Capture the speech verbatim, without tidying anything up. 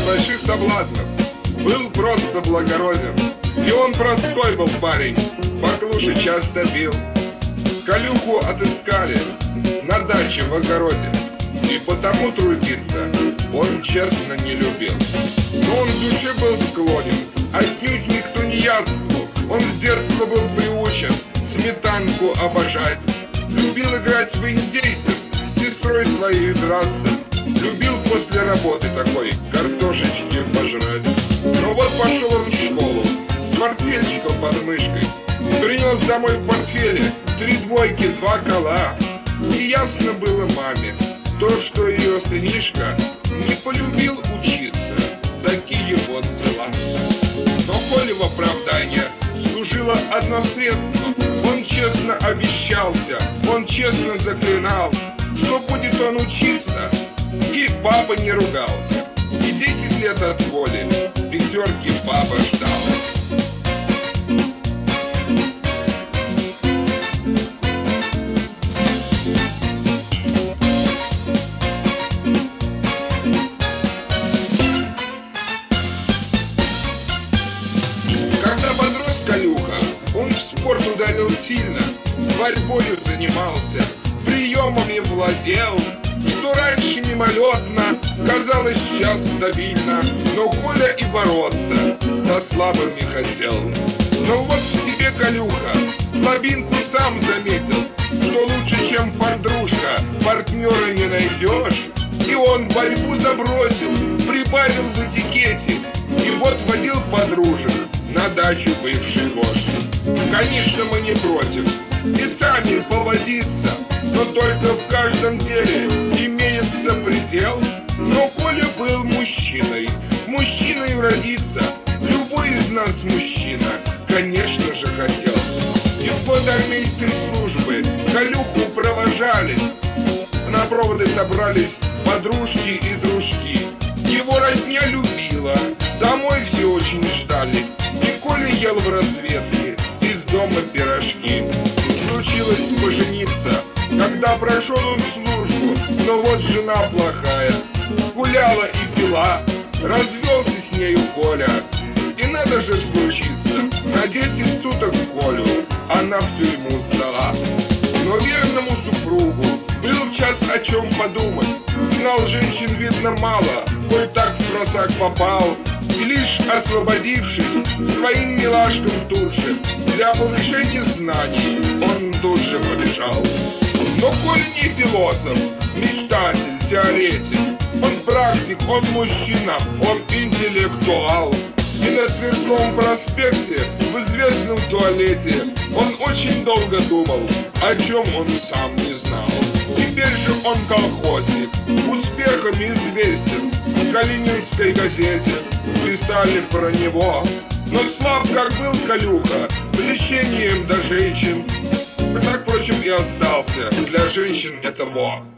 больших соблазнов, был просто благороден. И он простой был парень, баклуши часто пил. Колюху отыскали на даче в огороде, и потому трудиться он честно не любил. Но он в душе был склонен отнюдь не к тунеядству. Он с детства был приучен сметанку обожать. Любил играть в индейцев, с сестрой своей драться. Любил после работы такой картошечки пожрать. Но вот пошел он в школу с портфельчиком под мышкой, принес домой в портфеле три двойки, два кола. И ясно было маме то, что ее сынишка не полюбил учиться. Такие вот дела. Но коли в оправдание служило одно средство, он честно обещался, он честно заклинал, что будет он учиться, и папа не ругался. И десять лет от воли пятерки папа ждал. Когда подрос Колюха, он в спорт ударил сильно, борьбою занимался, приемами владел, что раньше мимолетно казалось сейчас стабильно. Но Коля и бороться со слабыми хотел. Но вот в себе Колюха слабинку сам заметил, что лучше, чем подружка, партнера не найдешь. И он борьбу забросил, прибавил в этикете, и вот водил подружек на дачу бывший вождь. Конечно, мы не против и сами поводиться, но только в каждом деле имеется предел. Но Коля был мужчиной, мужчиной родиться любой из нас мужчина, конечно же, хотел. И в год армейской службы Колюху провожали, на проводы собрались подружки и дружки. Его родня любила, домой все очень ждали, и Коля ел в разведке из дома пирожки. Случилось пожениться, когда прошел он службу, но вот жена плохая, гуляла и пила, развелся с нею Коля. И надо же случиться, на десять суток Колю она в тюрьму сдала. Но верному супругу был час о чем подумать. Знал женщин, видно, мало, коль так в просак попал. И лишь освободившись своим милашкам тут же, для повышения знаний он тут же побежал. Но Коля не философ, мечтатель, теоретик, он практик, он мужчина, он интеллектуал. И на Тверском проспекте, в известном туалете, он очень долго думал, о чем он сам не знал. Теперь же он колхозник, успехами известен, в Калининской газете писали про него. Но слаб, как был Колюха, влечением до женщин, так, впрочем, и остался для женщин это во.